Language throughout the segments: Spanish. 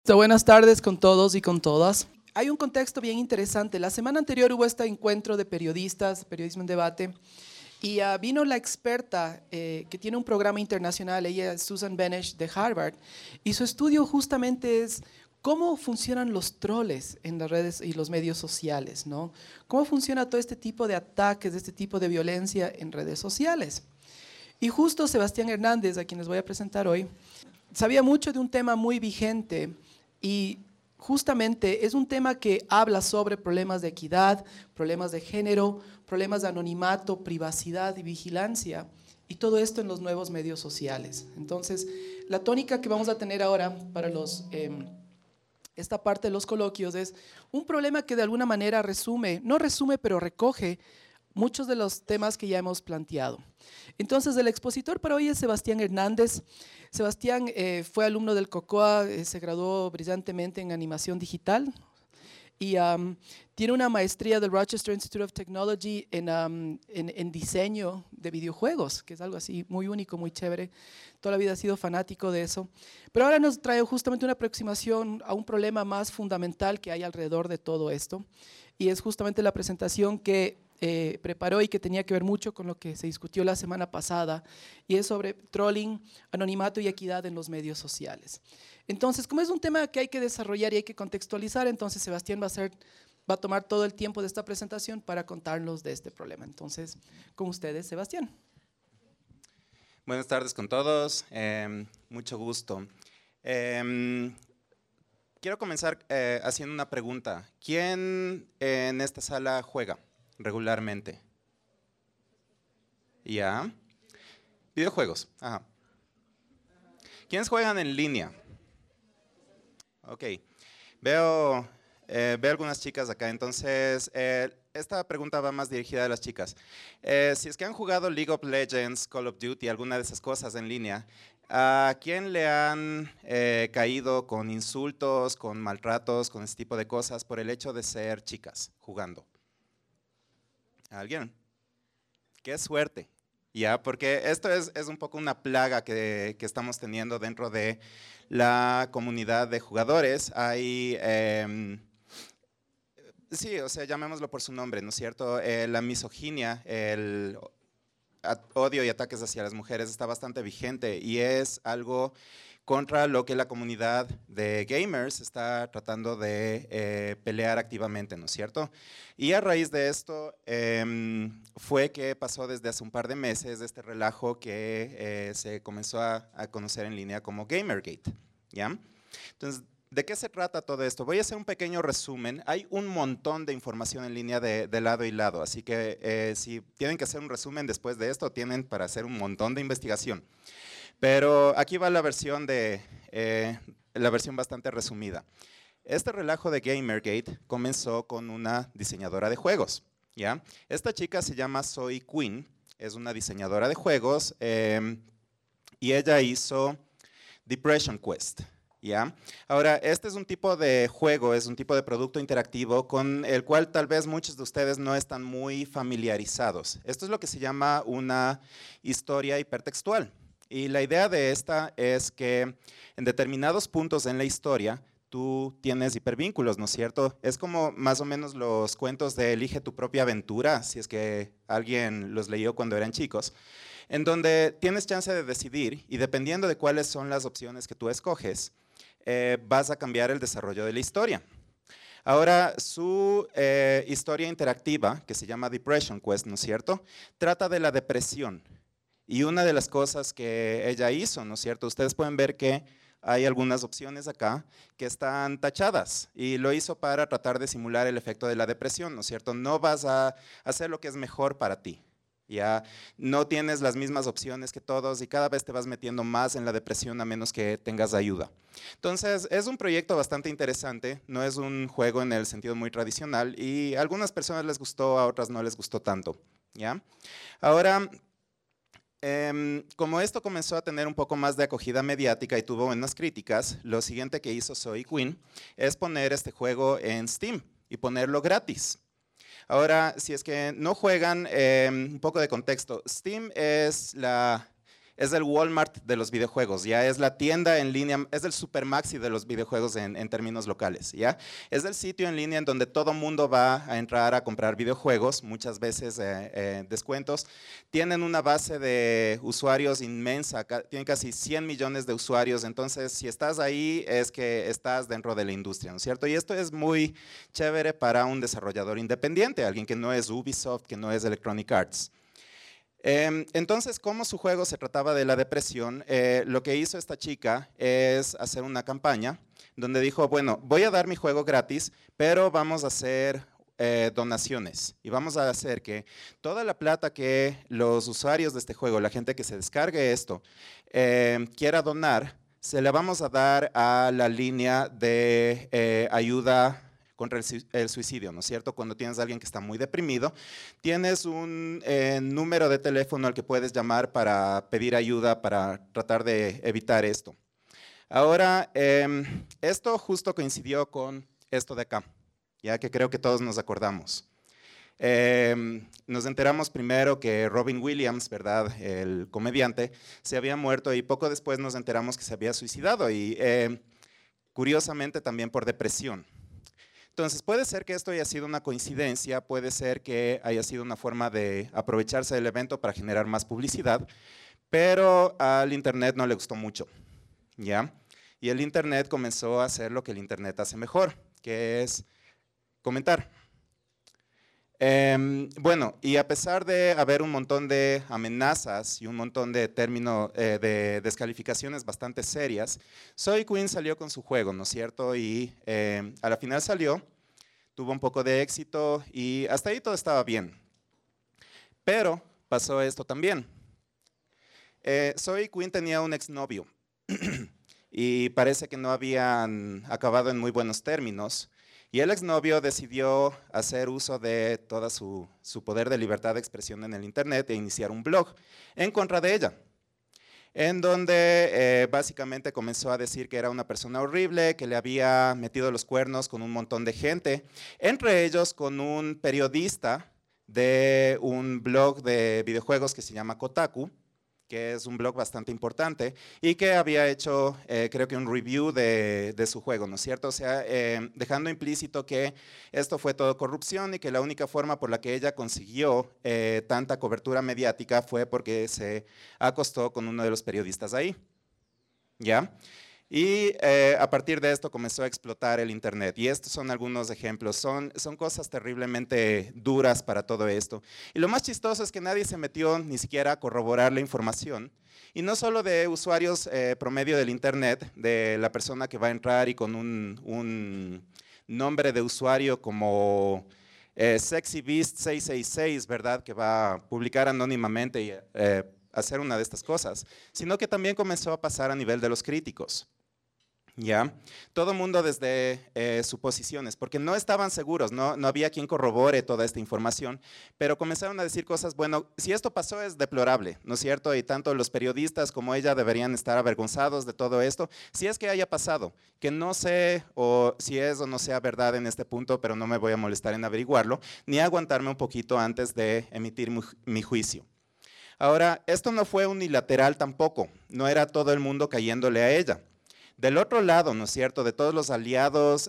Buenas tardes con todos y con todas. Hay un contexto bien interesante. La semana anterior hubo este encuentro de periodistas, periodismo en debate, y vino la experta que tiene un programa internacional, ella es Susan Benesch de Harvard, y su estudio justamente es cómo funcionan los troles en las redes y los medios sociales, ¿no? Cómo funciona todo este tipo de ataques, este tipo de violencia en redes sociales. Y justo Sebastián Hernández, a quien les voy a presentar hoy, sabía mucho de un tema muy vigente y justamente es un tema que habla sobre problemas de equidad, problemas de género, problemas de anonimato, privacidad y vigilancia, y todo esto en los nuevos medios sociales. Entonces, la tónica que vamos a tener ahora para esta parte de los coloquios es un problema que de alguna manera resume, no resume, pero recoge muchos de los temas que ya hemos planteado. Entonces, el expositor para hoy es Sebastián Hernández. Sebastián fue alumno del COCOA, se graduó brillantemente en animación digital y tiene una maestría del Rochester Institute of Technology en diseño de videojuegos, que es algo así muy único, muy chévere. Toda la vida ha sido fanático de eso. Pero ahora nos trae justamente una aproximación a un problema más fundamental que hay alrededor de todo esto, y es justamente la presentación que preparó y que tenía que ver mucho con lo que se discutió la semana pasada, y es sobre trolling, anonimato y equidad en los medios sociales. Entonces, como es un tema que hay que desarrollar y hay que contextualizar, entonces Sebastián va a tomar todo el tiempo de esta presentación para contarnos de este problema. Entonces, con ustedes, Sebastián. Buenas tardes con todos, mucho gusto. Quiero comenzar haciendo una pregunta. ¿Quién en esta sala juega regularmente? ¿Ya? Videojuegos. Ajá. ¿Quiénes juegan en línea? Ok. Veo algunas chicas acá, entonces esta pregunta va más dirigida a las chicas. Si es que han jugado League of Legends, Call of Duty, alguna de esas cosas en línea, ¿a quién le han caído con insultos, con maltratos, con ese tipo de cosas por el hecho de ser chicas jugando? ¿A alguien? ¡Qué suerte! Ya, porque esto es un poco una plaga que estamos teniendo dentro de la comunidad de jugadores. Hay, sí, o sea, llamémoslo por su nombre, ¿no es cierto? La misoginia, el odio y ataques hacia las mujeres está bastante vigente y es algo contra lo que la comunidad de gamers está tratando de pelear activamente, ¿no es cierto? Y a raíz de esto fue que pasó desde hace un par de meses este relajo que se comenzó a conocer en línea como Gamergate, ¿ya? Entonces, ¿de qué se trata todo esto? Voy a hacer un pequeño resumen. Hay un montón de información en línea de lado y lado, así que si tienen que hacer un resumen después de esto, tienen para hacer un montón de investigación. Pero aquí va la versión bastante resumida. Este relajo de Gamergate comenzó con una diseñadora de juegos, ¿ya? Esta chica se llama Zoe Quinn, es una diseñadora de juegos y ella hizo Depression Quest, ¿ya? Ahora, este es un tipo de juego, es un tipo de producto interactivo con el cual tal vez muchos de ustedes no están muy familiarizados. Esto es lo que se llama una historia hipertextual. Y la idea de esta es que en determinados puntos en la historia tú tienes hipervínculos, ¿no es cierto? Es como más o menos los cuentos de Elige tu propia aventura, si es que alguien los leyó cuando eran chicos, en donde tienes chance de decidir y dependiendo de cuáles son las opciones que tú escoges, vas a cambiar el desarrollo de la historia. Ahora, su historia interactiva, que se llama Depression Quest, ¿no es cierto?, trata de la depresión. Y una de las cosas que ella hizo, ¿no es cierto?, ustedes pueden ver que hay algunas opciones acá que están tachadas y lo hizo para tratar de simular el efecto de la depresión, ¿no es cierto? No vas a hacer lo que es mejor para ti. Ya no tienes las mismas opciones que todos y cada vez te vas metiendo más en la depresión a menos que tengas ayuda. Entonces, es un proyecto bastante interesante, no es un juego en el sentido muy tradicional y a algunas personas les gustó, a otras no les gustó tanto, ¿ya? Ahora, como esto comenzó a tener un poco más de acogida mediática y tuvo buenas críticas, lo siguiente que hizo Zoe Quinn es poner este juego en Steam y ponerlo gratis. Ahora, si es que no juegan, un poco de contexto. Steam es es el Walmart de los videojuegos, ya es la tienda en línea, es el Supermaxi de los videojuegos en términos locales, ya es el sitio en línea en donde todo mundo va a entrar a comprar videojuegos, muchas veces descuentos. Tienen una base de usuarios inmensa, tienen casi 100 millones de usuarios, entonces si estás ahí es que estás dentro de la industria, ¿no es cierto? Y esto es muy chévere para un desarrollador independiente, alguien que no es Ubisoft, que no es Electronic Arts. Entonces, como su juego se trataba de la depresión, lo que hizo esta chica es hacer una campaña donde dijo, bueno, voy a dar mi juego gratis, pero vamos a hacer donaciones y vamos a hacer que toda la plata que los usuarios de este juego, la gente que se descargue esto, quiera donar, se la vamos a dar a la línea de ayuda contra el suicidio, ¿no es cierto? Cuando tienes a alguien que está muy deprimido, tienes un número de teléfono al que puedes llamar para pedir ayuda, para tratar de evitar esto. Ahora, esto justo coincidió con esto de acá, ya que creo que todos nos acordamos. Nos enteramos primero que Robin Williams, ¿verdad? El comediante, se había muerto y poco después nos enteramos que se había suicidado y curiosamente también por depresión. Entonces, puede ser que esto haya sido una coincidencia, puede ser que haya sido una forma de aprovecharse del evento para generar más publicidad, pero al Internet no le gustó mucho, ¿ya? Y el Internet comenzó a hacer lo que el Internet hace mejor, que es comentar. Bueno, y a pesar de haber un montón de amenazas y un montón de términos, de descalificaciones bastante serias, Zoe Quinn salió con su juego, ¿no es cierto? Y a la final salió, tuvo un poco de éxito y hasta ahí todo estaba bien. Pero pasó esto también. Zoe Quinn tenía un exnovio y parece que no habían acabado en muy buenos términos. Y el exnovio decidió hacer uso de todo su poder de libertad de expresión en el Internet e iniciar un blog en contra de ella, en donde básicamente comenzó a decir que era una persona horrible, que le había metido los cuernos con un montón de gente, entre ellos con un periodista de un blog de videojuegos que se llama Kotaku, que es un blog bastante importante, y que había hecho, creo que un review de su juego, ¿no es cierto? O sea, dejando implícito que esto fue todo corrupción y que la única forma por la que ella consiguió tanta cobertura mediática fue porque se acostó con uno de los periodistas ahí, ¿ya? Y a partir de esto comenzó a explotar el Internet. Y estos son algunos ejemplos. Son cosas terriblemente duras para todo esto. Y lo más chistoso es que nadie se metió ni siquiera a corroborar la información. Y no solo de usuarios promedio del Internet, de la persona que va a entrar y con un nombre de usuario como SexyBeast666, ¿verdad? Que va a publicar anónimamente y hacer una de estas cosas, sino que también comenzó a pasar a nivel de los críticos. ¿Ya? Todo el mundo desde suposiciones, porque no estaban seguros, no había quien corrobore toda esta información, pero comenzaron a decir cosas, bueno, si esto pasó es deplorable, ¿no es cierto? Y tanto los periodistas como ella deberían estar avergonzados de todo esto, si es que haya pasado, que no sé o si es o no sea verdad en este punto, pero no me voy a molestar en averiguarlo, ni aguantarme un poquito antes de emitir mi juicio. Ahora, esto no fue unilateral tampoco, no era todo el mundo cayéndole a ella. Del otro lado, ¿no es cierto?, de todos los aliados,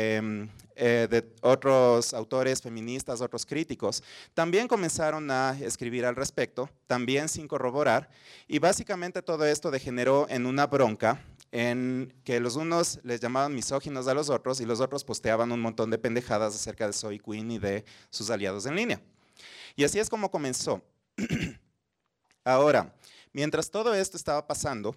de otros autores feministas, otros críticos, también comenzaron a escribir al respecto, también sin corroborar, y básicamente todo esto degeneró en una bronca en que los unos les llamaban misóginos a los otros y los otros posteaban un montón de pendejadas acerca de Zoe Quinn y de sus aliados en línea. Y así es como comenzó. Ahora, mientras todo esto estaba pasando,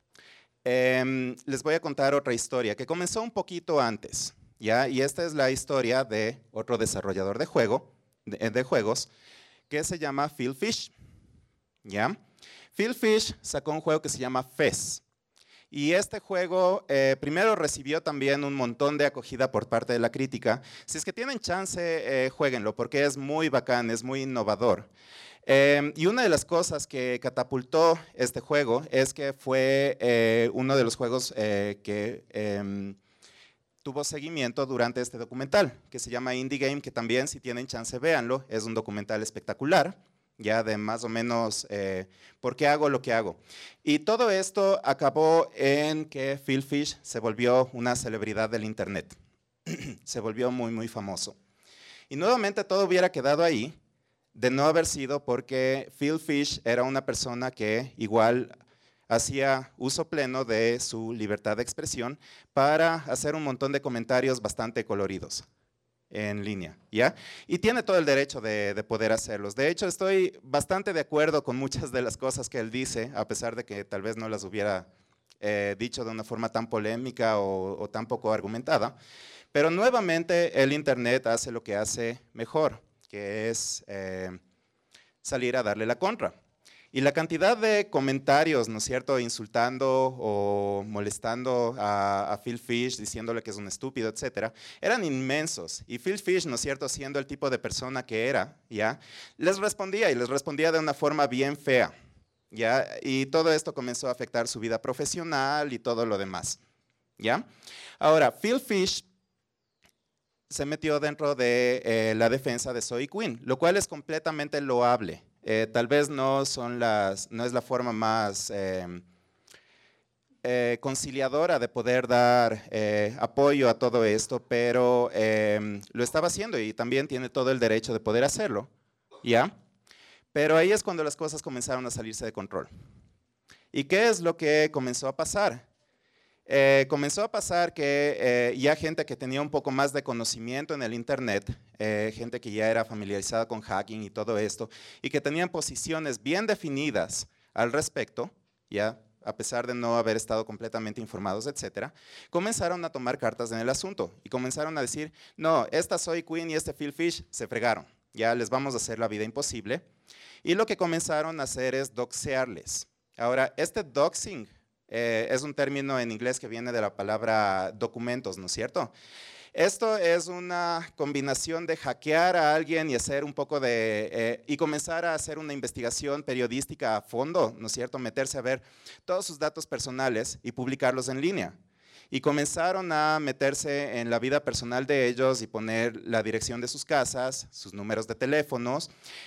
les voy a contar otra historia que comenzó un poquito antes, ¿ya? Y esta es la historia de otro desarrollador de juegos que se llama Phil Fish, ¿ya? Phil Fish sacó un juego que se llama Fez. Y este juego primero recibió también un montón de acogida por parte de la crítica. Si es que tienen chance, jueguenlo porque es muy bacán, es muy innovador. Y una de las cosas que catapultó este juego es que fue uno de los juegos que tuvo seguimiento durante este documental, que se llama Indie Game, que también si tienen chance véanlo, es un documental espectacular, ya de más o menos por qué hago lo que hago. Y todo esto acabó en que Phil Fish se volvió una celebridad del internet. Se volvió muy, muy famoso. Y nuevamente todo hubiera quedado ahí de no haber sido porque Phil Fish era una persona que igual hacía uso pleno de su libertad de expresión para hacer un montón de comentarios bastante coloridos en línea, ¿ya? Y tiene todo el derecho de poder hacerlos. De hecho, estoy bastante de acuerdo con muchas de las cosas que él dice, a pesar de que tal vez no las hubiera dicho de una forma tan polémica o tan poco argumentada. Pero nuevamente el internet hace lo que hace mejor, que es salir a darle la contra. Y la cantidad de comentarios, ¿no es cierto?, insultando o molestando a Phil Fish, diciéndole que es un estúpido, etcétera, eran inmensos. Y Phil Fish, ¿no es cierto?, siendo el tipo de persona que era, ¿ya?, les respondía y les respondía de una forma bien fea, ¿ya? Y todo esto comenzó a afectar su vida profesional y todo lo demás, ¿ya? Ahora, Phil Fish se metió dentro de la defensa de Zoe Quinn, lo cual es completamente loable. Tal vez no es la forma más conciliadora de poder dar apoyo a todo esto, pero lo estaba haciendo y también tiene todo el derecho de poder hacerlo, ¿ya? Pero ahí es cuando las cosas comenzaron a salirse de control. ¿Y qué es lo que comenzó a pasar? Comenzó a pasar que ya gente que tenía un poco más de conocimiento en el internet, gente que ya era familiarizada con hacking y todo esto, y que tenían posiciones bien definidas al respecto, ya a pesar de no haber estado completamente informados, etcétera, comenzaron a tomar cartas en el asunto y comenzaron a decir, no, esta Zoe Quinn y este Phil Fish se fregaron, ya les vamos a hacer la vida imposible. Y lo que comenzaron a hacer es doxearles. Ahora, este doxing es un término en inglés que viene de la palabra documentos, ¿no es cierto? Esto es una combinación de hackear a alguien y hacer un poco y comenzar a hacer una investigación periodística a fondo, ¿no es cierto? Meterse a ver todos sus datos personales y publicarlos en línea. Y comenzaron a meterse en la vida personal de ellos y poner la dirección de sus casas, sus números de teléfonos,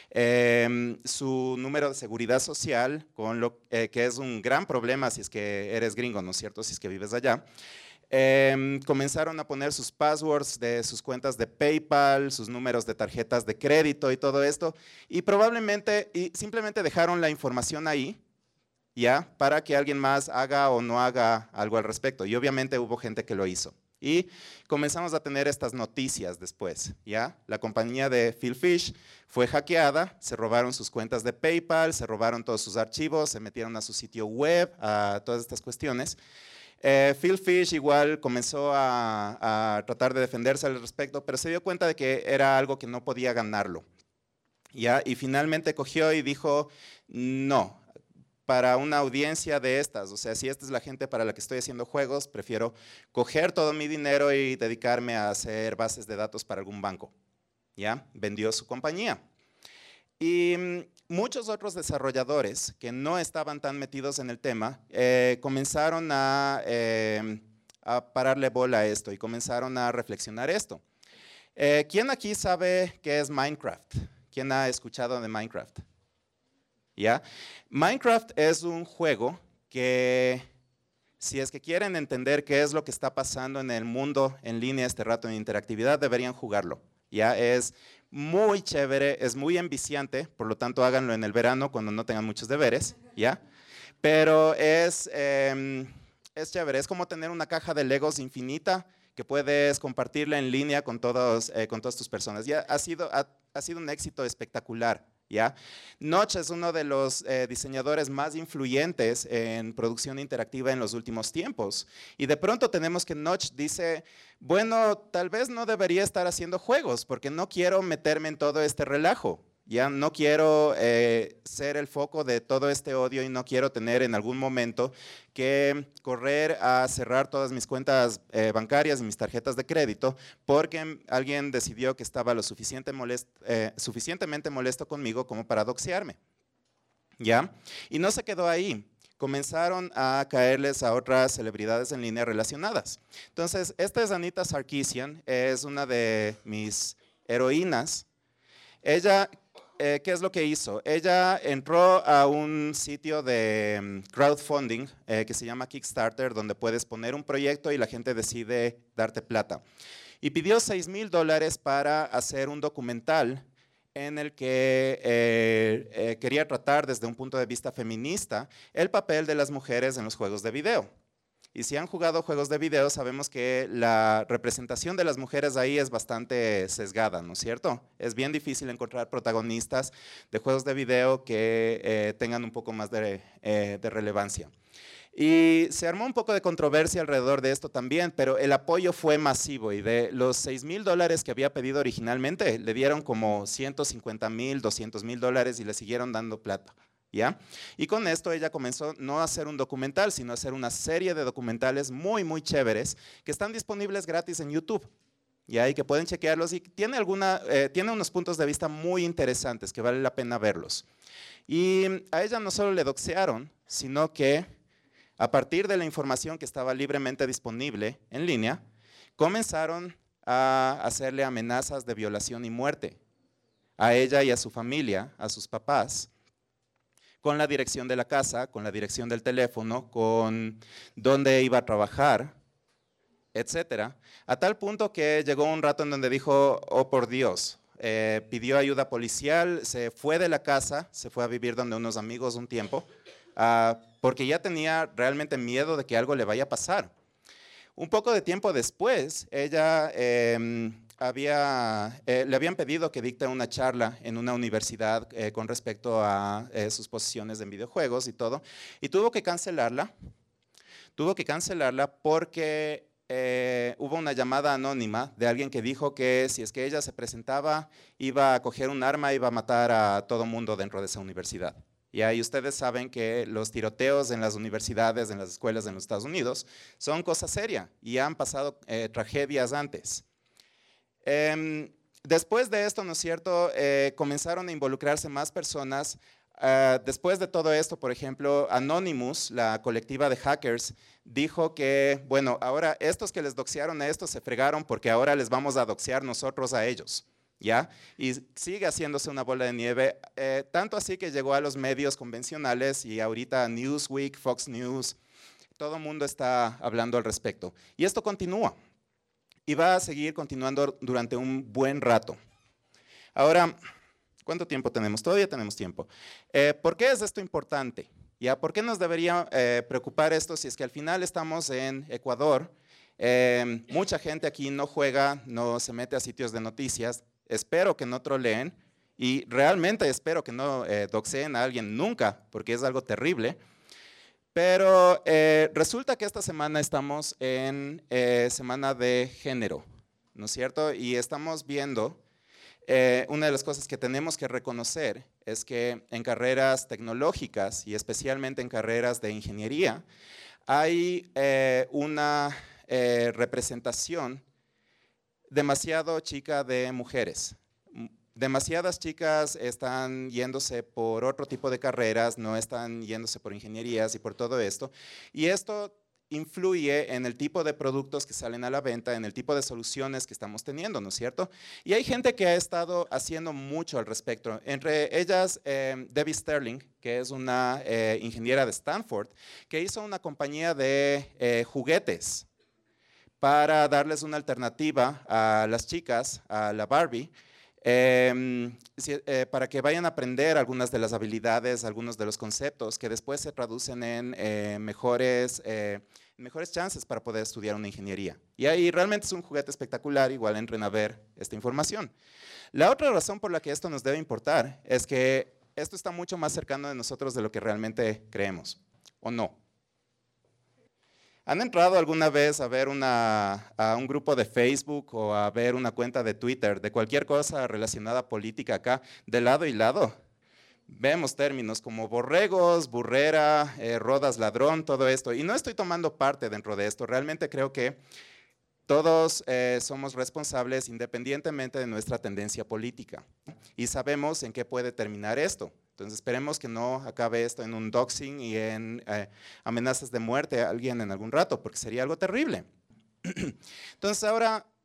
su número de seguridad social, que es un gran problema si es que eres gringo, ¿no es cierto? Si es que vives allá. Comenzaron a poner sus passwords de sus cuentas de PayPal, sus números de tarjetas de crédito y todo esto, y simplemente dejaron la información ahí, ¿ya? Para que alguien más haga o no haga algo al respecto. Y obviamente hubo gente que lo hizo. Y comenzamos a tener estas noticias después, ¿ya? La compañía de Phil Fish fue hackeada, se robaron sus cuentas de PayPal, se robaron todos sus archivos, se metieron a su sitio web, a todas estas cuestiones. Phil Fish igual comenzó a tratar de defenderse al respecto, pero se dio cuenta de que era algo que no podía ganarlo, ¿ya? Y finalmente cogió y dijo, no, para una audiencia de estas, o sea, si esta es la gente para la que estoy haciendo juegos, prefiero coger todo mi dinero y dedicarme a hacer bases de datos para algún banco, ¿ya? Vendió su compañía. Y muchos otros desarrolladores que no estaban tan metidos en el tema comenzaron a pararle bola a esto y comenzaron a reflexionar esto. ¿Quién aquí sabe qué es Minecraft? ¿Quién ha escuchado de Minecraft? ¿Ya? Minecraft es un juego que, si es que quieren entender qué es lo que está pasando en el mundo en línea este rato en interactividad, deberían jugarlo. ¿Ya? Es muy chévere, es muy enviciante, por lo tanto háganlo en el verano cuando no tengan muchos deberes, ¿ya? Pero es chévere, es como tener una caja de Legos infinita que puedes compartirla en línea con todas tus personas. Ya ha sido un éxito espectacular, ¿ya? Notch es uno de los diseñadores más influyentes en producción interactiva en los últimos tiempos. Y de pronto tenemos que Notch dice, bueno, tal vez no debería estar haciendo juegos porque no quiero meterme en todo este relajo. Ya no quiero ser el foco de todo este odio y no quiero tener en algún momento que correr a cerrar todas mis cuentas bancarias y mis tarjetas de crédito porque alguien decidió que estaba lo suficientemente molesto conmigo como para doxearme. ¿Ya? Y no se quedó ahí. Comenzaron a caerles a otras celebridades en línea relacionadas. Entonces, esta es Anita Sarkeesian, es una de mis heroínas. Ella ¿qué es lo que hizo? Ella entró a un sitio de crowdfunding que se llama Kickstarter, donde puedes poner un proyecto y la gente decide darte plata. Y pidió $6,000 para hacer un documental en el que quería tratar desde un punto de vista feminista el papel de las mujeres en los juegos de video. Y si han jugado juegos de video, sabemos que la representación de las mujeres ahí es bastante sesgada, ¿no es cierto? Es bien difícil encontrar protagonistas de juegos de video que tengan un poco más de relevancia. Y se armó un poco de controversia alrededor de esto también, pero el apoyo fue masivo y de los $6,000 que había pedido originalmente, le dieron como $150,000, $200,000 y le siguieron dando plata. ¿Ya? Y con esto ella comenzó no a hacer un documental, sino a hacer una serie de documentales muy, muy chéveres que están disponibles gratis en YouTube. ¿Ya? Y que pueden chequearlos y tiene unos puntos de vista muy interesantes que vale la pena verlos. Y a ella no solo le doxearon, sino que a partir de la información que estaba libremente disponible en línea, comenzaron a hacerle amenazas de violación y muerte a ella y a su familia, a sus papás, con la dirección de la casa, con la dirección del teléfono, con dónde iba a trabajar, etcétera, a tal punto que llegó un rato en donde dijo, oh por Dios, pidió ayuda policial, se fue de la casa, se fue a vivir donde unos amigos un tiempo, porque ya tenía realmente miedo de que algo le vaya a pasar. Un poco de tiempo después, ella le habían pedido que dicte una charla en una universidad con respecto a sus posiciones en videojuegos y todo, y tuvo que cancelarla porque hubo una llamada anónima de alguien que dijo que si es que ella se presentaba, iba a coger un arma, iba a matar a todo mundo dentro de esa universidad. Y ahí ustedes saben que los tiroteos en las universidades, en las escuelas en los Estados Unidos, son cosa seria y han pasado tragedias antes. Después de esto, ¿no es cierto?, comenzaron a involucrarse más personas. Después de todo esto, por ejemplo, Anonymous, la colectiva de hackers, dijo que, bueno, ahora estos que les doxearon a estos se fregaron porque ahora les vamos a doxear nosotros a ellos. ¿Ya? Y sigue haciéndose una bola de nieve, tanto así que llegó a los medios convencionales y ahorita Newsweek, Fox News, todo el mundo está hablando al respecto. Y esto continúa y va a seguir continuando durante un buen rato. Ahora, ¿cuánto tiempo tenemos? Todavía tenemos tiempo. ¿Por qué es esto importante? ¿Ya? ¿Por qué nos debería preocupar esto si es que al final estamos en Ecuador? Mucha gente aquí no juega, no se mete a sitios de noticias. Espero que no troleen y realmente espero que no doxeen a alguien nunca, porque es algo terrible. Pero resulta que esta semana estamos en semana de género, ¿no es cierto? Y estamos viendo, una de las cosas que tenemos que reconocer es que en carreras tecnológicas y especialmente en carreras de ingeniería, hay una representación demasiado chica de mujeres. Demasiadas chicas están yéndose por otro tipo de carreras, no están yéndose por ingenierías y por todo esto. Y esto influye en el tipo de productos que salen a la venta, en el tipo de soluciones que estamos teniendo, ¿no es cierto? Y hay gente que ha estado haciendo mucho al respecto. Entre ellas, Debbie Sterling, que es una ingeniera de Stanford, que hizo una compañía de juguetes para darles una alternativa a las chicas, a la Barbie, para que vayan a aprender algunas de las habilidades, algunos de los conceptos que después se traducen en mejores chances para poder estudiar una ingeniería. Y ahí realmente es un juguete espectacular, igual entren a ver esta información. La otra razón por la que esto nos debe importar es que esto está mucho más cercano de nosotros de lo que realmente creemos, ¿o no? ¿Han entrado alguna vez a ver a un grupo de Facebook o a ver una cuenta de Twitter de cualquier cosa relacionada a política acá, de lado y lado? Vemos términos como borregos, burrera, rodas ladrón, todo esto. Y no estoy tomando parte dentro de esto. Realmente creo que todos somos responsables independientemente de nuestra tendencia política. Y sabemos en qué puede terminar esto. Entonces esperemos que no acabe esto en un doxing y en amenazas de muerte a alguien en algún rato, porque sería algo terrible. Entonces ahora,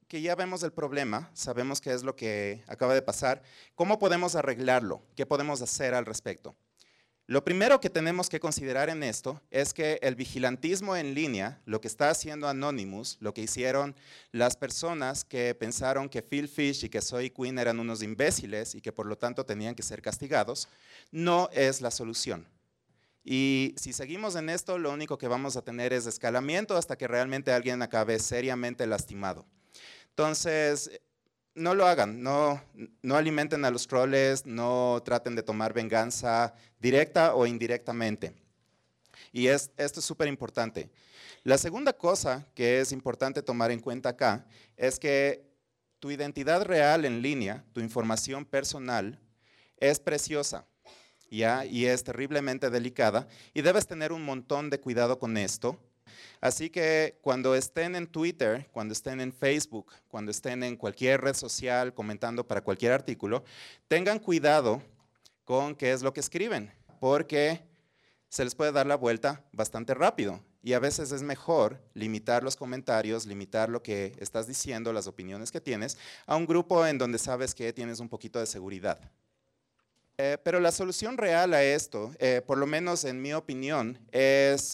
que ya vemos el problema, sabemos qué es lo que acaba de pasar, ¿cómo podemos arreglarlo? ¿Qué podemos hacer al respecto? Lo primero que tenemos que considerar en esto es que el vigilantismo en línea, lo que está haciendo Anonymous, lo que hicieron las personas que pensaron que Phil Fish y que Zoe Quinn eran unos imbéciles y que por lo tanto tenían que ser castigados, no es la solución. Y si seguimos en esto, lo único que vamos a tener es escalamiento hasta que realmente alguien acabe seriamente lastimado. Entonces, no lo hagan, no alimenten a los troles, no traten de tomar venganza directa o indirectamente. Y esto es súper importante. La segunda cosa que es importante tomar en cuenta acá es que tu identidad real en línea, tu información personal, es preciosa, ¿ya? Y es terriblemente delicada y debes tener un montón de cuidado con esto. Así que cuando estén en Twitter, cuando estén en Facebook, cuando estén en cualquier red social comentando para cualquier artículo, tengan cuidado con qué es lo que escriben, porque se les puede dar la vuelta bastante rápido. Y a veces es mejor limitar los comentarios, limitar lo que estás diciendo, las opiniones que tienes, a un grupo en donde sabes que tienes un poquito de seguridad. Pero la solución real a esto, por lo menos en mi opinión, es...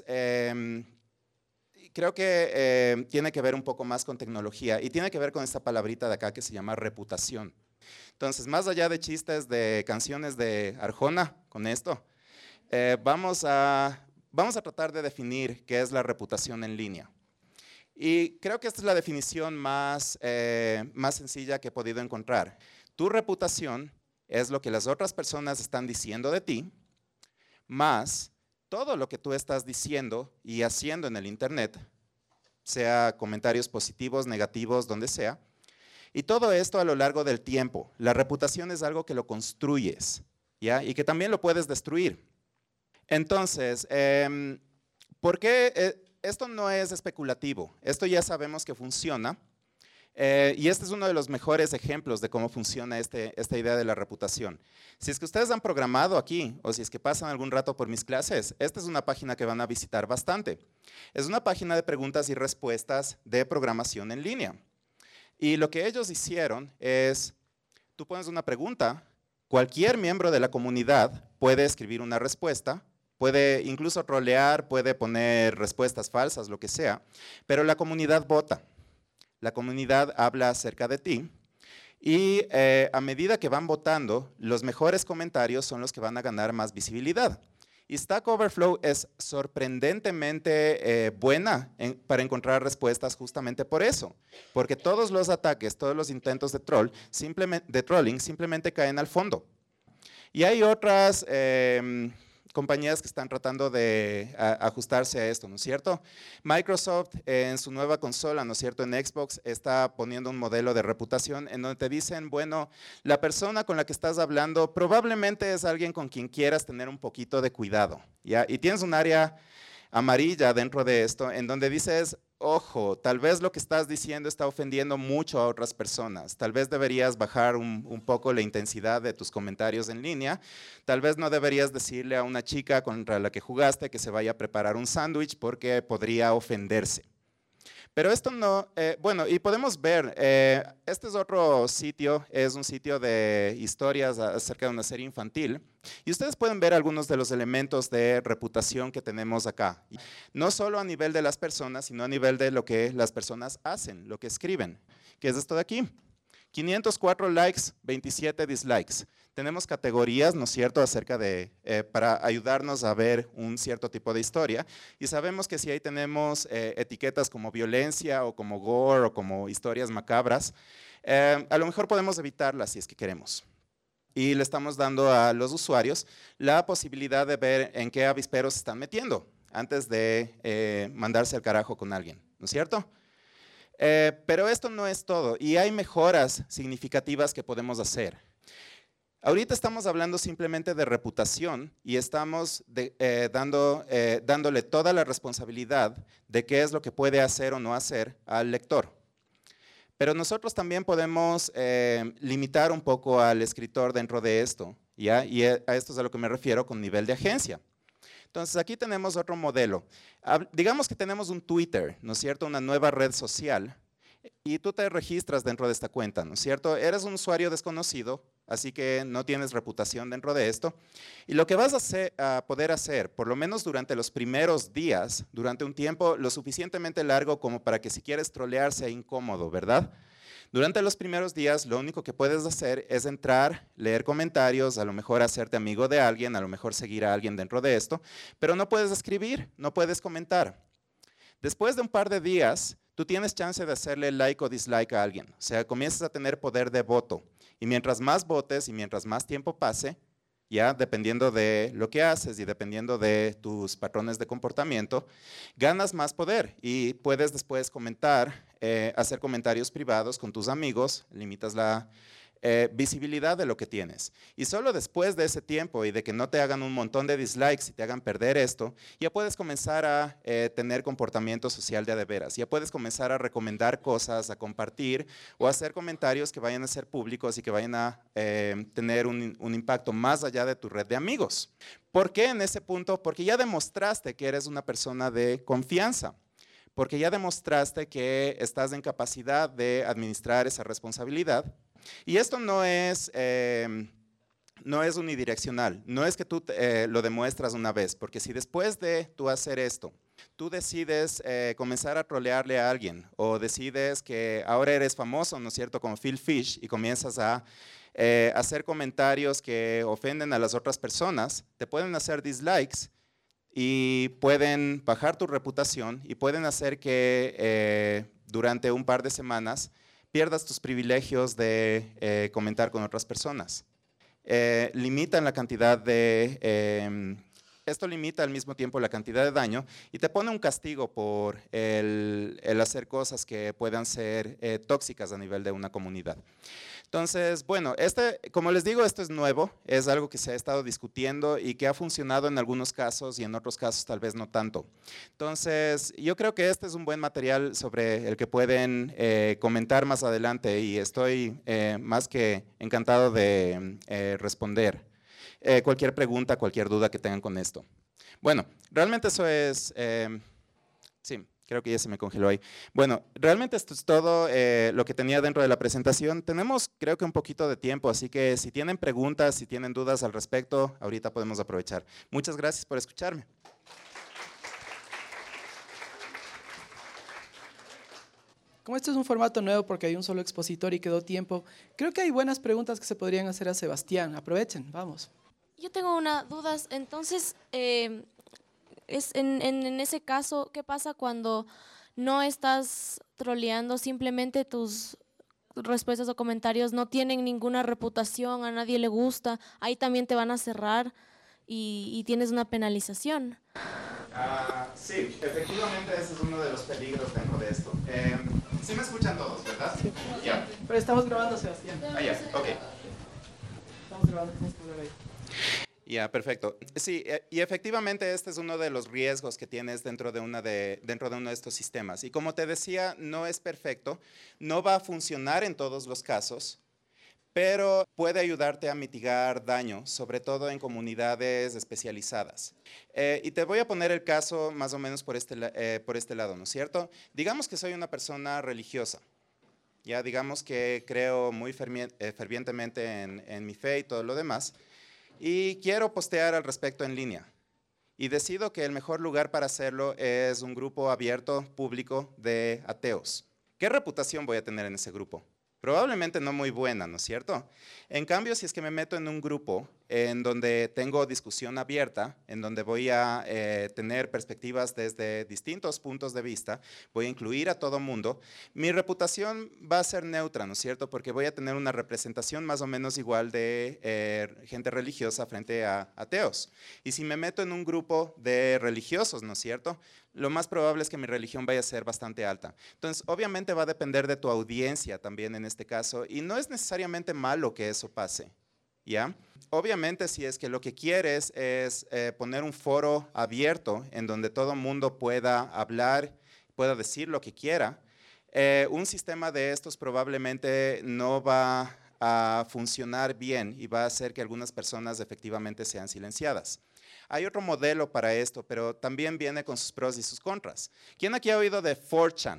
creo que tiene que ver un poco más con tecnología y tiene que ver con esta palabrita de acá que se llama reputación. Entonces, más allá de chistes de canciones de Arjona con esto, vamos a tratar de definir qué es la reputación en línea. Y creo que esta es la definición más sencilla que he podido encontrar. Tu reputación es lo que las otras personas están diciendo de ti, más todo lo que tú estás diciendo y haciendo en el internet, sea comentarios positivos, negativos, donde sea, y todo esto a lo largo del tiempo. La reputación es algo que lo construyes, ¿ya? Y que también lo puedes destruir. Entonces, ¿por qué esto no es especulativo? Esto ya sabemos que funciona. Y este es uno de los mejores ejemplos de cómo funciona esta idea de la reputación. Si es que ustedes han programado aquí, o si es que pasan algún rato por mis clases, esta es una página que van a visitar bastante. Es una página de preguntas y respuestas de programación en línea. Y lo que ellos hicieron es, tú pones una pregunta, cualquier miembro de la comunidad puede escribir una respuesta, puede incluso trolear, puede poner respuestas falsas, lo que sea, pero la comunidad vota. La comunidad habla acerca de ti y a medida que van votando, los mejores comentarios son los que van a ganar más visibilidad. Y Stack Overflow es sorprendentemente buena para encontrar respuestas justamente por eso, porque todos los ataques, todos los intentos de trolling simplemente caen al fondo. Y hay otras compañías que están tratando de ajustarse a esto, ¿no es cierto? Microsoft en su nueva consola, ¿no es cierto? En Xbox está poniendo un modelo de reputación en donde te dicen, bueno, la persona con la que estás hablando probablemente es alguien con quien quieras tener un poquito de cuidado, ¿ya? Y tienes un área amarilla dentro de esto en donde dices, ojo, tal vez lo que estás diciendo está ofendiendo mucho a otras personas, tal vez deberías bajar un poco la intensidad de tus comentarios en línea, tal vez no deberías decirle a una chica contra la que jugaste que se vaya a preparar un sándwich porque podría ofenderse. Pero esto no, bueno, y podemos ver, este es otro sitio, es un sitio de historias acerca de una serie infantil, y ustedes pueden ver algunos de los elementos de reputación que tenemos acá. No solo a nivel de las personas, sino a nivel de lo que las personas hacen, lo que escriben, que es esto de aquí. 504 likes, 27 dislikes. Tenemos categorías, ¿no es cierto?, acerca de, para ayudarnos a ver un cierto tipo de historia. Y sabemos que si ahí tenemos etiquetas como violencia o como gore o como historias macabras, a lo mejor podemos evitarlas si es que queremos. Y le estamos dando a los usuarios la posibilidad de ver en qué avisperos se están metiendo antes de mandarse al carajo con alguien, ¿no es cierto? Pero esto no es todo y hay mejoras significativas que podemos hacer. Ahorita estamos hablando simplemente de reputación y estamos dándole toda la responsabilidad de qué es lo que puede hacer o no hacer al lector. Pero nosotros también podemos limitar un poco al escritor dentro de esto, ¿ya? Y a esto es a lo que me refiero con nivel de agencia. Entonces aquí tenemos otro modelo. Digamos que tenemos un Twitter, ¿no es cierto? Una nueva red social y tú te registras dentro de esta cuenta, ¿no es cierto? Eres un usuario desconocido, así que no tienes reputación dentro de esto. Y lo que vas a poder hacer, por lo menos durante los primeros días, durante un tiempo lo suficientemente largo como para que si quieres trolear sea incómodo, ¿verdad? Durante los primeros días, lo único que puedes hacer es entrar, leer comentarios, a lo mejor hacerte amigo de alguien, a lo mejor seguir a alguien dentro de esto, pero no puedes escribir, no puedes comentar. Después de un par de días, tú tienes chance de hacerle like o dislike a alguien. O sea, comienzas a tener poder de voto. Y mientras más votes y mientras más tiempo pase, ya dependiendo de lo que haces y dependiendo de tus patrones de comportamiento, ganas más poder y puedes después comentar, hacer comentarios privados con tus amigos, limitas la visibilidad de lo que tienes. Y solo después de ese tiempo y de que no te hagan un montón de dislikes y te hagan perder esto, ya puedes comenzar a tener comportamiento social de veras. Ya puedes comenzar a recomendar cosas, a compartir o a hacer comentarios que vayan a ser públicos y que vayan a tener un impacto más allá de tu red de amigos. ¿Por qué en ese punto? Porque ya demostraste que eres una persona de confianza. Porque ya demostraste que estás en capacidad de administrar esa responsabilidad. Y esto no es unidireccional, no es que tú lo demuestras una vez, porque si después de tú hacer esto, tú decides comenzar a trolearle a alguien o decides que ahora eres famoso, ¿no es cierto?, como Phil Fish y comienzas a hacer comentarios que ofenden a las otras personas, te pueden hacer dislikes y pueden bajar tu reputación y pueden hacer que durante un par de semanas pierdas tus privilegios de comentar con otras personas. Limitan la cantidad de... esto limita al mismo tiempo la cantidad de daño y te pone un castigo por el hacer cosas que puedan ser tóxicas a nivel de una comunidad. Entonces, bueno, como les digo, esto es nuevo, es algo que se ha estado discutiendo y que ha funcionado en algunos casos y en otros casos tal vez no tanto. Entonces, yo creo que este es un buen material sobre el que pueden comentar más adelante y estoy más que encantado de responder cualquier pregunta, cualquier duda que tengan con esto. Bueno, realmente eso es... sí. Creo que ya se me congeló ahí. Bueno, realmente esto es todo lo que tenía dentro de la presentación. Tenemos, creo que un poquito de tiempo, así que si tienen preguntas, si tienen dudas al respecto, ahorita podemos aprovechar. Muchas gracias por escucharme. Como este es un formato nuevo porque hay un solo expositor y quedó tiempo, creo que hay buenas preguntas que se podrían hacer a Sebastián. Aprovechen, vamos. Yo tengo una duda. Entonces, en ese caso, ¿qué pasa cuando no estás troleando? Simplemente tus respuestas o comentarios no tienen ninguna reputación, a nadie le gusta, ahí también te van a cerrar y tienes una penalización. Sí, efectivamente ese es uno de los peligros dentro de esto. Sí me escuchan todos, ¿verdad? Sí. Yeah. Pero estamos grabando, Sebastián. Ya, ok. Estamos grabando, tienes que hablar ahí. Ya, perfecto. Sí, y efectivamente este es uno de los riesgos que tienes dentro de uno de estos sistemas. Y como te decía, no es perfecto, no va a funcionar en todos los casos, pero puede ayudarte a mitigar daño, sobre todo en comunidades especializadas. Y te voy a poner el caso más o menos por este lado, ¿no es cierto? Digamos que soy una persona religiosa. Ya digamos que creo muy fervientemente en mi fe y todo lo demás. Y quiero postear al respecto en línea. Y decido que el mejor lugar para hacerlo es un grupo abierto, público, de ateos. ¿Qué reputación voy a tener en ese grupo? Probablemente no muy buena, ¿no es cierto? En cambio, si es que me meto en un grupo en donde tengo discusión abierta, en donde voy a tener perspectivas desde distintos puntos de vista, voy a incluir a todo mundo, mi reputación va a ser neutra, ¿no es cierto? Porque voy a tener una representación más o menos igual de gente religiosa frente a ateos. Y si me meto en un grupo de religiosos, ¿no es cierto?, lo más probable es que mi religión vaya a ser bastante alta. Entonces, obviamente va a depender de tu audiencia también en este caso, y no es necesariamente malo que eso pase, ¿ya? Obviamente, si es que lo que quieres es poner un foro abierto en donde todo el mundo pueda hablar, pueda decir lo que quiera, un sistema de estos probablemente no va a funcionar bien y va a hacer que algunas personas efectivamente sean silenciadas. Hay otro modelo para esto, pero también viene con sus pros y sus contras. ¿Quién aquí ha oído de 4chan?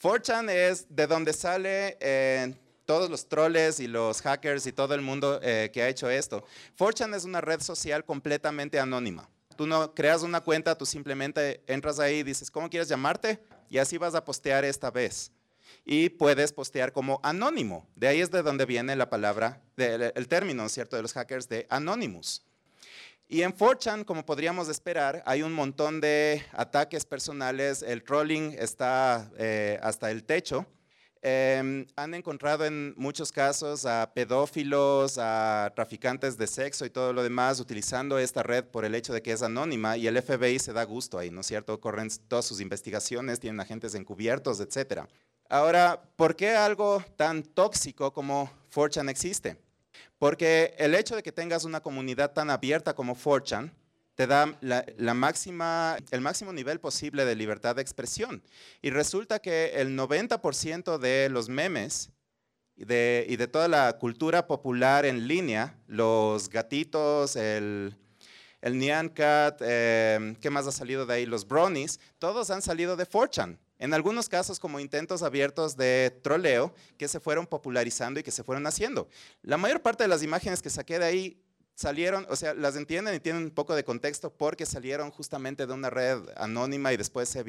4chan es de donde sale todos los troles y los hackers y todo el mundo que ha hecho esto. 4chan es una red social completamente anónima. Tú no creas una cuenta, tú simplemente entras ahí y dices, ¿cómo quieres llamarte? Y así vas a postear esta vez. Y puedes postear como anónimo. De ahí es de donde viene la palabra, el término, ¿cierto?, de los hackers de Anonymous. Y en 4chan, como podríamos esperar, hay un montón de ataques personales, el trolling está hasta el techo. Han encontrado en muchos casos a pedófilos, a traficantes de sexo y todo lo demás utilizando esta red por el hecho de que es anónima y el FBI se da gusto ahí, ¿no es cierto? Corren todas sus investigaciones, tienen agentes encubiertos, etcétera. Ahora, ¿por qué algo tan tóxico como 4chan existe? Porque el hecho de que tengas una comunidad tan abierta como 4chan te da el máximo nivel posible de libertad de expresión. Y resulta que el 90% de los memes y de toda la cultura popular en línea, los gatitos, el Nyan Cat, ¿qué más ha salido de ahí? Los bronies, todos han salido de 4chan. En algunos casos como intentos abiertos de troleo que se fueron popularizando y que se fueron haciendo. La mayor parte de las imágenes que saqué de ahí salieron, o sea, las entienden y tienen un poco de contexto porque salieron justamente de una red anónima y después se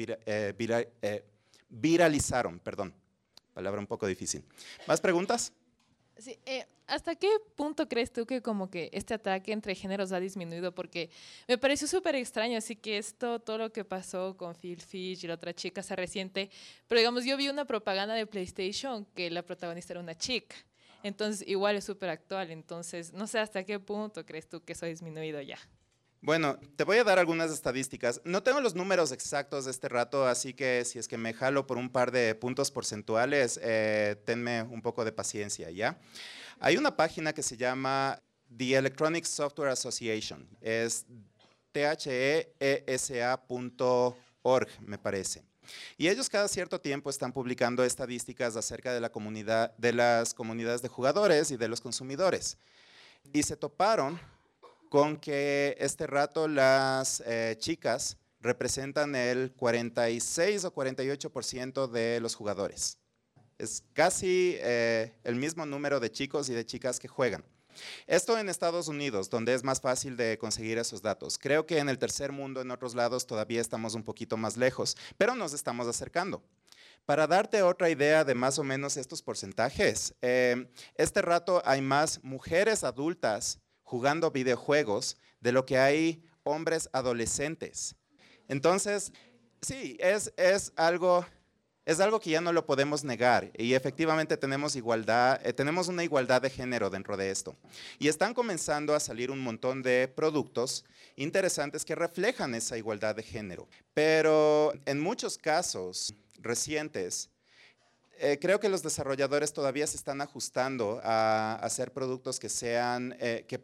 viralizaron, perdón, palabra un poco difícil. ¿Más preguntas? Sí, ¿hasta qué punto crees tú que como que este ataque entre géneros ha disminuido? Porque me pareció súper extraño, así que todo lo que pasó con Phil Fish y la otra chica se resiente, pero digamos, yo vi una propaganda de PlayStation que la protagonista era una chica, entonces igual es súper actual, entonces no sé hasta qué punto crees tú que eso ha disminuido ya. Bueno, te voy a dar algunas estadísticas. No tengo los números exactos de este rato, así que si es que me jalo por un par de puntos porcentuales, tenme un poco de paciencia, ¿ya? Hay una página que se llama The Electronic Software Association, es theesa.org, me parece. Y ellos cada cierto tiempo están publicando estadísticas acerca de la comunidad, de las comunidades de jugadores y de los consumidores. Y se toparon con que este rato las chicas representan el 46 o 48% de los jugadores. Es casi el mismo número de chicos y de chicas que juegan. Esto en Estados Unidos, donde es más fácil de conseguir esos datos. Creo que en el tercer mundo, en otros lados, todavía estamos un poquito más lejos, pero nos estamos acercando. Para darte otra idea de más o menos estos porcentajes, este rato hay más mujeres adultas jugando videojuegos de lo que hay hombres adolescentes. Entonces, sí, es algo que ya no lo podemos negar y efectivamente tenemos igualdad, tenemos una igualdad de género dentro de esto. Y están comenzando a salir un montón de productos interesantes que reflejan esa igualdad de género. Pero en muchos casos recientes, creo que los desarrolladores todavía se están ajustando a hacer productos que sean, que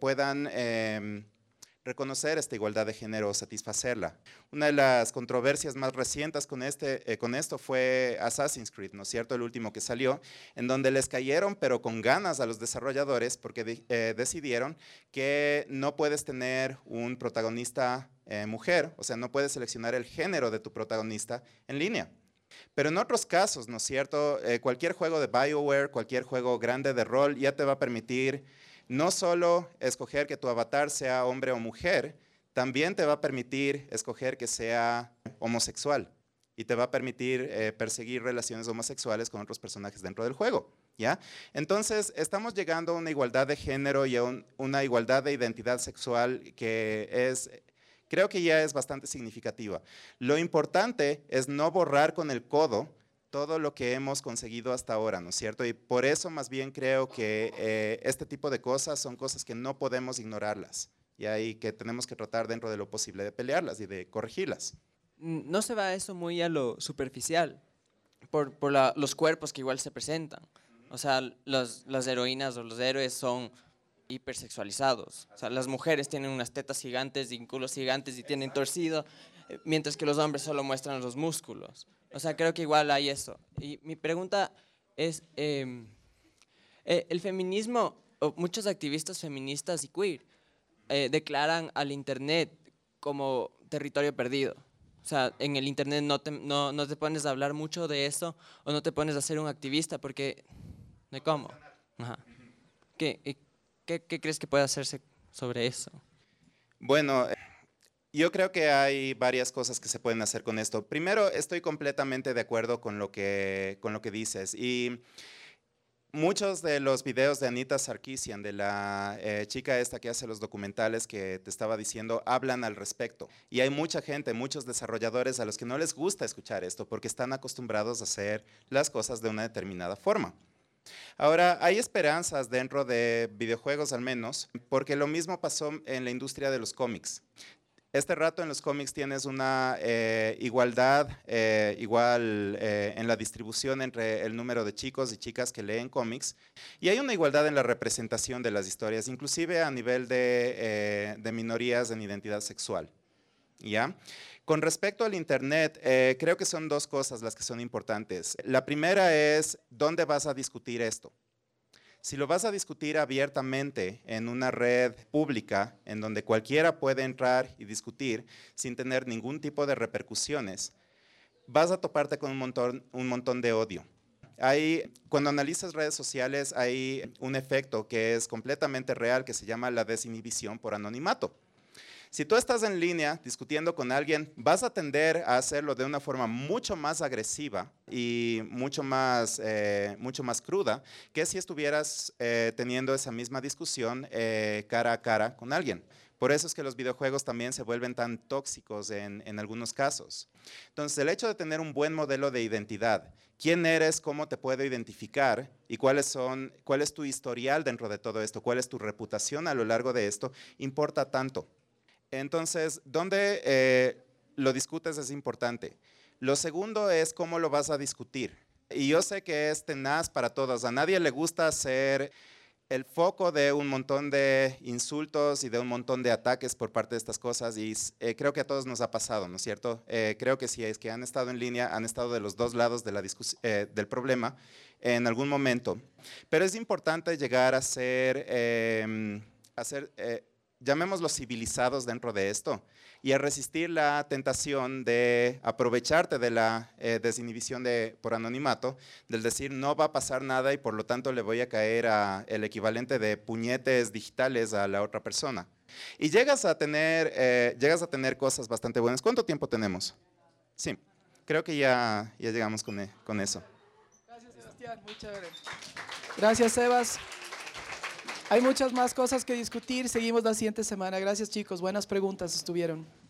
puedan reconocer esta igualdad de género o satisfacerla. Una de las controversias más recientes con esto fue Assassin's Creed, ¿no es cierto? El último que salió, en donde les cayeron, pero con ganas a los desarrolladores, porque decidieron que no puedes tener un protagonista mujer, o sea, no puedes seleccionar el género de tu protagonista en línea. Pero en otros casos, ¿no es cierto? Cualquier juego de BioWare, cualquier juego grande de rol ya te va a permitir no solo escoger que tu avatar sea hombre o mujer, también te va a permitir escoger que sea homosexual y te va a permitir perseguir relaciones homosexuales con otros personajes dentro del juego, ¿ya? Entonces, estamos llegando a una igualdad de género y a una igualdad de identidad sexual que es, creo que ya es bastante significativa. Lo importante es no borrar con el codo todo lo que hemos conseguido hasta ahora, ¿no es cierto? Y por eso más bien creo que este tipo de cosas son cosas que no podemos ignorarlas y ahí que tenemos que tratar dentro de lo posible de pelearlas y de corregirlas. No se va eso muy a lo superficial, por los cuerpos que igual se presentan. O sea, las heroínas o los héroes son hipersexualizados. O sea, las mujeres tienen unas tetas gigantes y culos gigantes y tienen torcido, mientras que los hombres solo muestran los músculos. O sea, creo que igual hay eso. Y mi pregunta es, el feminismo, o muchos activistas feministas y queer declaran al Internet como territorio perdido. O sea, en el internet no te pones a hablar mucho de esto o no te pones a ser un activista porque no hay cómo. Ajá. ¿Qué crees que puede hacerse sobre eso? Bueno, yo creo que hay varias cosas que se pueden hacer con esto. Primero, estoy completamente de acuerdo con lo que dices. Y muchos de los videos de Anita Sarkeesian, de la chica esta que hace los documentales que te estaba diciendo, hablan al respecto. Y hay mucha gente, muchos desarrolladores a los que no les gusta escuchar esto porque están acostumbrados a hacer las cosas de una determinada forma. Ahora, hay esperanzas dentro de videojuegos al menos, porque lo mismo pasó en la industria de los cómics. Este rato en los cómics tienes una igualdad en la distribución entre el número de chicos y chicas que leen cómics y hay una igualdad en la representación de las historias, inclusive a nivel de minorías en identidad sexual. ¿Ya? Con respecto al internet, creo que son dos cosas las que son importantes. La primera es, ¿dónde vas a discutir esto? Si lo vas a discutir abiertamente en una red pública, en donde cualquiera puede entrar y discutir sin tener ningún tipo de repercusiones, vas a toparte con un montón de odio. Cuando analizas redes sociales, hay un efecto que es completamente real, que se llama la desinhibición por anonimato. Si tú estás en línea discutiendo con alguien, vas a tender a hacerlo de una forma mucho más agresiva y mucho más cruda que si estuvieras teniendo esa misma discusión cara a cara con alguien. Por eso es que los videojuegos también se vuelven tan tóxicos en algunos casos. Entonces, el hecho de tener un buen modelo de identidad, quién eres, cómo te puedo identificar y cuál es tu historial dentro de todo esto, cuál es tu reputación a lo largo de esto, importa tanto. Entonces, ¿dónde lo discutes es importante? Lo segundo es cómo lo vas a discutir. Y yo sé que es tenaz para todos. A nadie le gusta ser el foco de un montón de insultos y de un montón de ataques por parte de estas cosas. Y creo que a todos nos ha pasado, ¿no es cierto? Creo que si es que han estado en línea, han estado de los dos lados de del problema en algún momento. Pero es importante llegar a ser llamémoslo civilizados dentro de esto y a resistir la tentación de aprovecharte de la desinhibición por anonimato, del decir no va a pasar nada y por lo tanto le voy a caer el equivalente de puñetes digitales a la otra persona. Y llegas a tener cosas bastante buenas. ¿Cuánto tiempo tenemos? Sí, creo que ya llegamos con eso. Gracias, Sebastián, muy chévere. Gracias, Sebas. Hay muchas más cosas que discutir. Seguimos la siguiente semana. Gracias, chicos. Buenas preguntas estuvieron.